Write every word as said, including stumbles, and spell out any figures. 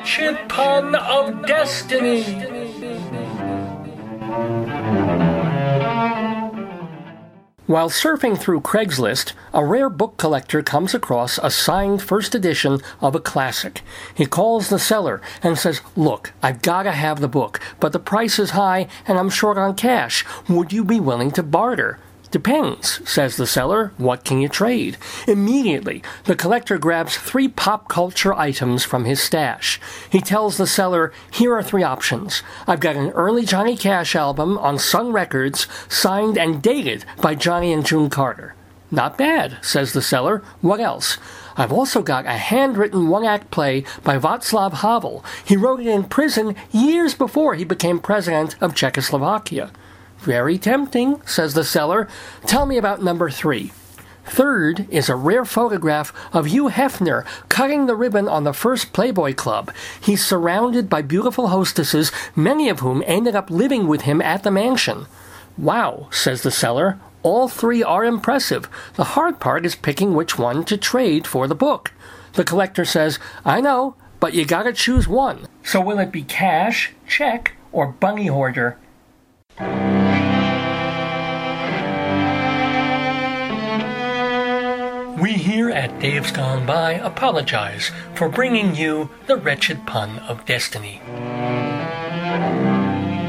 wretched pun of destiny. While surfing through Craigslist, a rare book collector comes across a signed first edition of a classic. He calls the seller and says, "Look, I've got to have the book, but the price is high and I'm short on cash. Would you be willing to barter?" "Depends," says the seller. "What can you trade?" Immediately, the collector grabs three pop culture items from his stash. He tells the seller, "Here are three options. I've got an early Johnny Cash album on Sun Records, signed and dated by Johnny and June Carter." "Not bad," says the seller. "What else?" "I've also got a handwritten one-act play by Václav Havel. He wrote it in prison years before he became president of Czechoslovakia." "Very tempting," says the seller. "Tell me about number three." Third is a rare photograph of Hugh Hefner cutting the ribbon on the first Playboy Club. He's surrounded by beautiful hostesses, many of whom ended up living with him at the mansion. "Wow," says the seller. "All three are impressive. The hard part is picking which one to trade for the book." The collector says, "I know, but you gotta choose one. So will it be cash, check, or bunny hoarder?" We here at Dave's Gone By apologize for bringing you the wretched pun of destiny.